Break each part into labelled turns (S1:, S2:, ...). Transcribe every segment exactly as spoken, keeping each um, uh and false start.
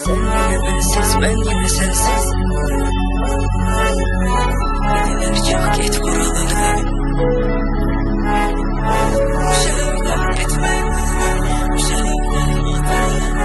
S1: Sen yine bensiz, ben yine sensiz. Gidiler çık git buralardan. Bu şehirden gitme, bu şehirden gitme.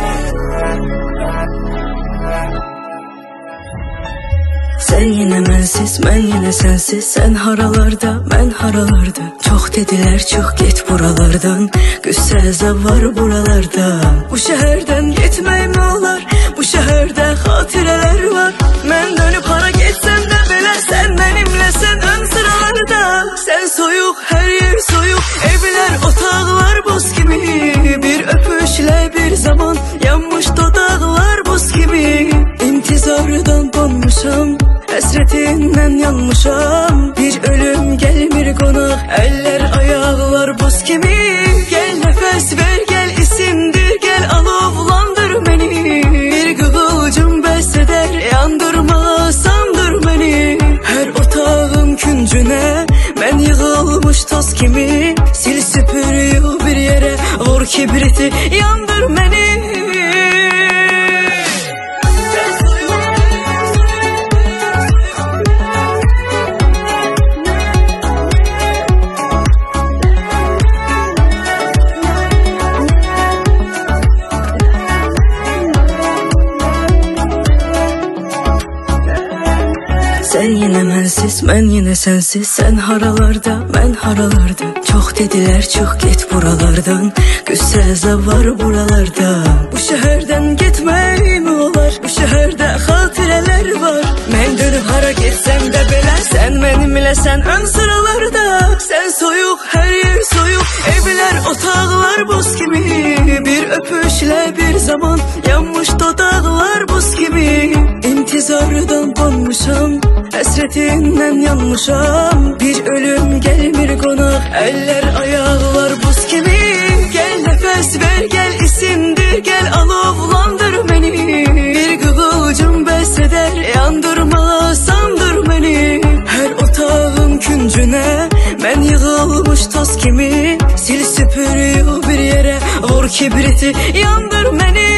S1: Sen yine bensiz, ben yine sensiz. Sen haralarda, ben haralarda. Çok dediler çık git buralardan. Güsse əzab var buralarda. Bu şehirden gitmeyim ne olar? Bu şehirde hatireler var. Ben dönüp hara gitsem de bile sen benimle, sen ön sıralarda. Sen soyuk, her yer soyuk. Evler, otağlar buz gibi. Bir öpüşle bir zaman yanmış dodaklar buz gibi. İntizardan donmuşam, hasretinden yanmışam. Bir ölüm gelmir konak, eller ayaklar buz gibi. Gel nefes ver, gel isimdir, gel alovlandır beni. Bir kıvılcım beseder, yandırma sandır beni. Her otağın küncüne ben yığılmış toz kimi. Sil süpür yığ bir yere, vur kibriti yandır beni. Sen yine mensiz, ben yine sensiz. Sen haralarda, ben haralarda. Çok dediler çık git buralardan. Güsse əzab var buralarda. Bu şehirden gitmey mi olar? Bu şehirde hatireler var. Ben dönüp hara gitsem de bile sen benimle, sen ön sıralarda. Sen soyuk, her yer soyuk. Evler, otağlar buz gibi. Bir öpüşle bir zaman yanmış dodaklar buz gibi. İntizardan donmuşam, hasretinden yanmışam. Bir ölüm gelmir konak, eller ayaklar buz gibi. Gel nefes ver, gel isimdir, gel alovlandır beni. Bir kıvılcım beseder, yandırma sandır beni. Her otağın küncüne ben yığılmış toz kimi. Sil süpür yığ bir yere, vur kibriti yandır beni.